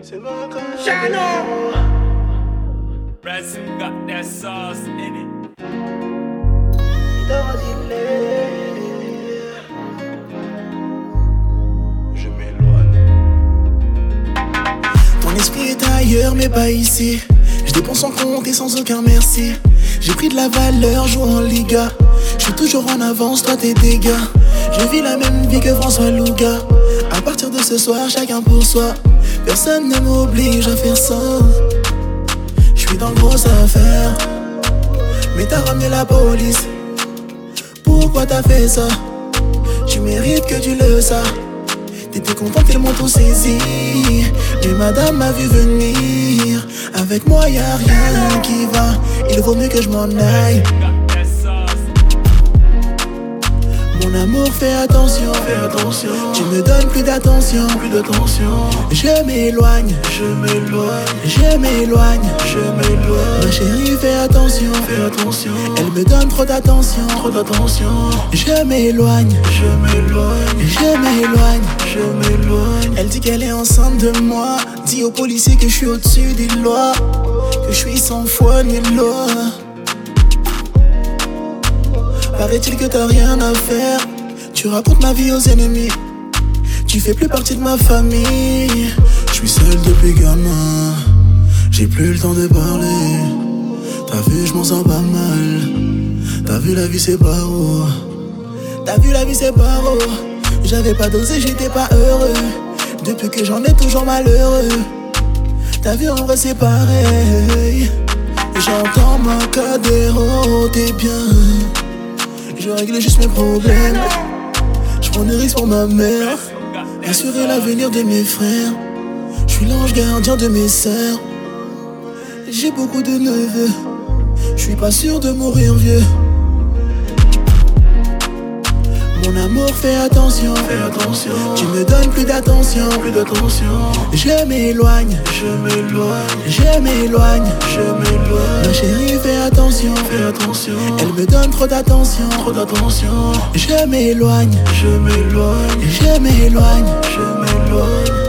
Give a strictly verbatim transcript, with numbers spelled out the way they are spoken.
Chano. Resin got that sauce in it. Je m'éloigne. Ton esprit est ailleurs mais pas ici. Je dépense sans compter sans aucun merci. J'ai pris de la valeur, joue en Liga. Je suis toujours en avance, toi tes dégâts. Je vis la même vie que François Louga. À partir de ce soir, chacun pour soi. Personne ne m'oblige à faire ça. Je suis dans grosse affaire. Mais t'as ramené la police. Pourquoi t'as fait ça? Tu mérites que tu le saches. T'étais content qu'ils m'ont tout saisi. Mais madame m'a vu venir. Avec moi y'a rien qui va. Il vaut mieux que je m'en aille. Mon amour, fais attention, Fais attention. tu me donnes plus d'attention. Plus d'attention. Je m'éloigne, Je m'éloigne. je m'éloigne. Je m'éloigne. Ma chérie, fais attention, Fais attention. elle me donne trop d'attention. Trop d'attention. Je m'éloigne, Je m'éloigne. je m'éloigne. Je m'éloigne. Elle dit qu'elle est enceinte de moi. Dis aux policiers que je suis au-dessus des lois. Que je suis sans foi ni loi. Paraît-il que t'as rien à faire. Tu racontes ma vie aux ennemis. Tu fais plus partie de ma famille. Je suis seul depuis gamin. J'ai plus le temps de parler. T'as vu, je m'en sens pas mal. T'as vu, la vie c'est pas haut. T'as vu, la vie c'est pas haut. J'avais pas dosé, j'étais pas heureux. Depuis que j'en ai toujours malheureux. T'as vu, en vrai c'est pareil. J'entends ma cadéro, t'es bien. Je règle juste mes problèmes. Je prends des risques pour ma mère. Assurer l'avenir de mes frères. Je suis l'ange gardien de mes sœurs. J'ai beaucoup de neveux. Je suis pas sûr de mourir vieux. Mon amour, fais attention. Fais attention. Tu me donnes plus d'attention. Plus d'attention. Je m'éloigne, Je m'éloigne. je m'éloigne. Je m'éloigne. Ma chérie, fais attention. Fais attention. Elle me donne trop d'attention. Trop d'attention. Je m'éloigne, Je m'éloigne. je m'éloigne. Je m'éloigne.